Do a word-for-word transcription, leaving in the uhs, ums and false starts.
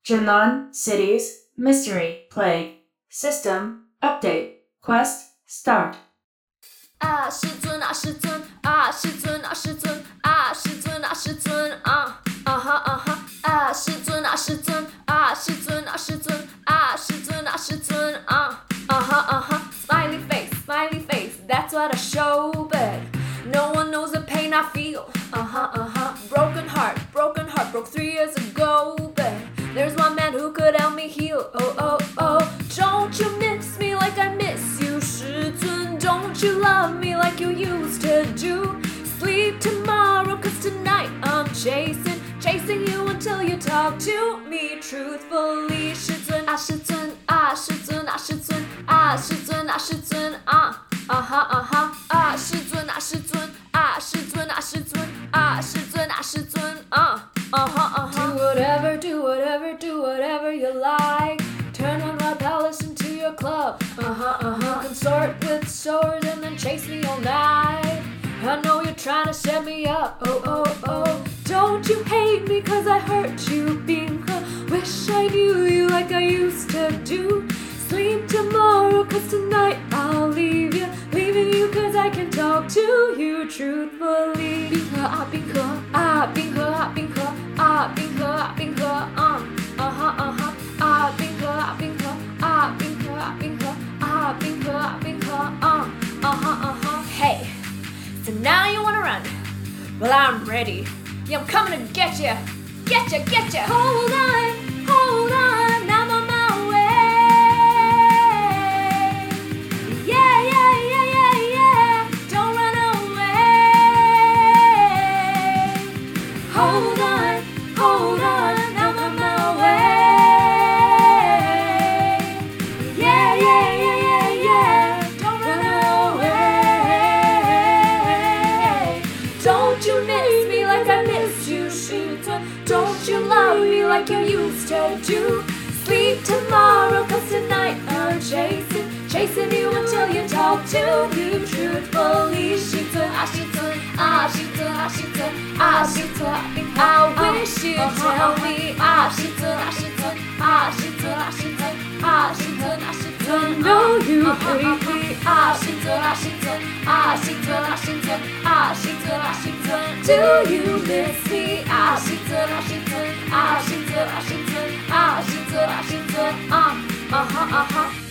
Jinlan Cities Mystery Plague System Update Quest Start 啊，师尊啊，师尊啊，师尊啊，师尊啊，师尊啊，师尊啊啊哈啊哈啊，师尊啊，师尊啊，师尊啊，师尊啊，师尊啊，师尊啊啊哈啊哈 Smiley face, smiley face, that's what I show, but no one knows the pain I feel. Uh huh, uh huh. Broken heart, broken heart, broke three years ago, but there's one man who could help me heal. Oh oh oh, don't you miss me like I miss you, 师尊? Don't you love me like you used to do? Sleep tomorrow, cause tonight I'm chasing, chasing you until you talk to me truthfully. 师尊啊，师尊啊，师尊啊，师尊啊，师尊啊，师尊啊啊哈啊哈啊，师尊啊，师尊啊，师尊啊，师尊啊，师尊啊，师尊啊啊哈啊哈。Do whatever, do whatever, do whatever you like. Turn on my palace into your club. Uh huh, uh huh. Consort with swords and then chase me all night. I know you're trying to set me up. Oh oh oh. Don't you hate me cause I hurt you, Binka? Wish I knew you like I used to do. Sleep tomorrow cause tonight I'll leave you, leaving you cause I can talk to you truthfully. 冰河啊冰河啊冰河啊冰河啊冰河啊冰河啊啊哈啊哈啊冰河啊冰河啊冰河啊冰河啊冰河啊冰河啊啊哈啊哈 Hey, so now you wanna run? Well, I'm ready. Yeah, I'm coming to get you, get you, get you. Hold on, hold on, I'm on my way. Yeah, yeah, yeah, yeah, yeah. Don't run away. Hold on, hold on, I'm on my way. Yeah, yeah, yeah, yeah, yeah. Don't run away. Don't you miss me like I miss you, 师尊? Don't you love me like you used to do? Sleep tomorrow cause tonight I'm chasing, chasing you until you talk to me truthfully. 师尊啊师尊啊师尊啊师尊啊师尊 I wish you'd tell me 啊师尊啊师尊啊师尊啊师尊啊师尊啊师尊 I know you hate me 啊师尊啊师尊啊师尊啊师尊啊师尊啊师尊 Do you miss me 啊师尊啊师尊啊师尊啊师尊啊师尊啊师尊啊啊哈啊哈